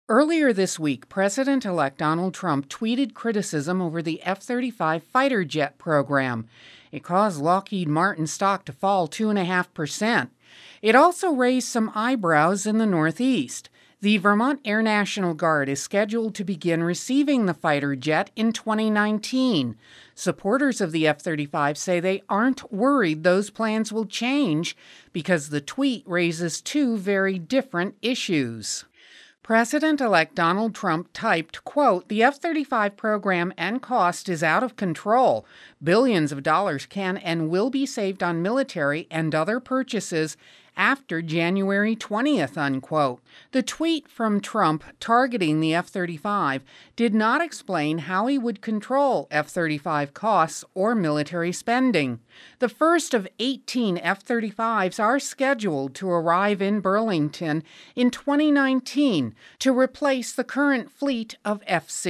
Earlier this week, President-elect Donald Trump tweeted criticism over the F-35 fighter jet program. It caused Lockheed Martin stock to fall 2.5%. It also raised some eyebrows in the Northeast. The Vermont Air National Guard is scheduled to begin receiving the fighter jet in 2019. Supporters of the F-35 say they aren't worried those plans will change because the tweet raises two very different issues. President-elect Donald Trump typed, quote, "The F-35 program and cost is out of control. Billions of dollars can and will be saved on military and other purchases after January 20th, unquote. The tweet from Trump targeting the F-35 did not explain how he would control F-35 costs or military spending. The first of 18 F-35s are scheduled to arrive in Burlington in 2019 to replace the current fleet of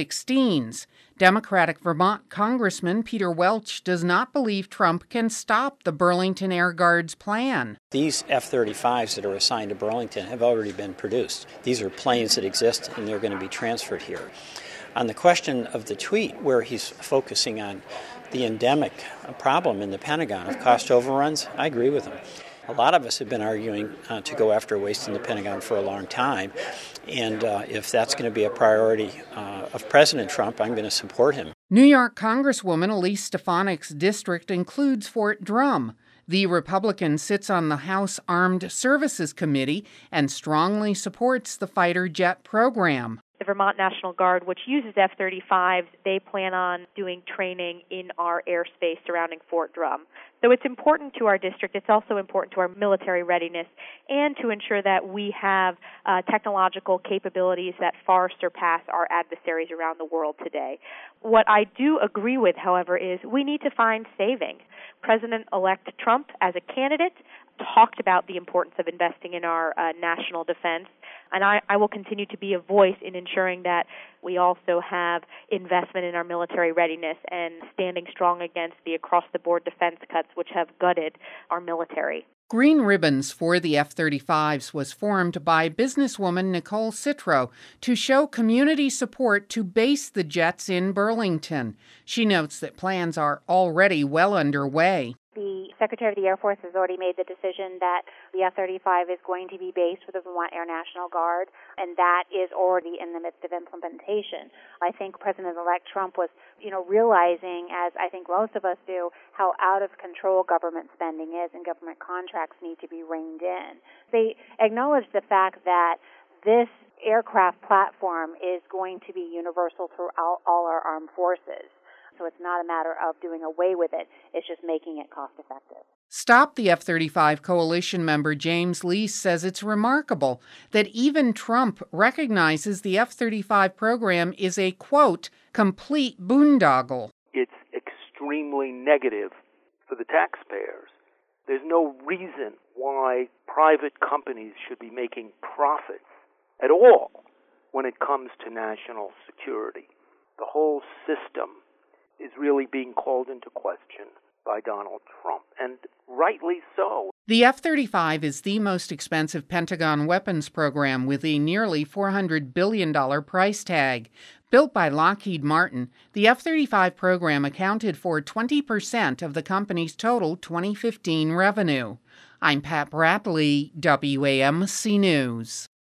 F-16s. Democratic Vermont Congressman Peter Welch does not believe Trump can stop the Burlington Air Guard's plan. These F-35s that are assigned to Burlington have already been produced. These are planes that exist and they're going to be transferred here. On the question of the tweet where he's focusing on the endemic problem in the Pentagon of cost overruns, I agree with him. A lot of us have been arguing to go after waste in the Pentagon for a long time, and if that's going to be a priority of President Trump, I'm going to support him. New York Congresswoman Elise Stefanik's district includes Fort Drum. The Republican sits on the House Armed Services Committee and strongly supports the fighter jet program. The Vermont National Guard, which uses F-35s, they plan on doing training in our airspace surrounding Fort Drum. So it's important to our district. It's also important to our military readiness and to ensure that we have technological capabilities that far surpass our adversaries around the world today. What I do agree with, however, is we need to find savings. President-elect Trump, as a candidate, talked about the importance of investing in our national defense, and I will continue to be a voice in ensuring that we also have investment in our military readiness and standing strong against the across-the-board defense cuts which have gutted our military. Green Ribbons for the F-35s was formed by businesswoman Nicole Citro to show community support to base the jets in Burlington. She notes that plans are already well underway. The Secretary of the Air Force has already made the decision that the F-35 is going to be based with the Vermont Air National Guard, and that is already in the midst of implementation. I think President-elect Trump was, realizing, as I think most of us do, how out of control government spending is and government contracts need to be reined in. They acknowledge the fact that this aircraft platform is going to be universal throughout all our armed forces. So it's not a matter of doing away with it, it's just making it cost effective. Stop the F-35 coalition member James Lease says it's remarkable that even Trump recognizes the F-35 program is a, quote, complete boondoggle. It's extremely negative for the taxpayers. There's no reason why private companies should be making profits at all when it comes to national security. The whole system is really being called into question by Donald Trump, and rightly so. The F-35 is the most expensive Pentagon weapons program with a nearly $400 billion price tag. Built by Lockheed Martin, the F-35 program accounted for 20% of the company's total 2015 revenue. I'm Pat Bradley, WAMC News.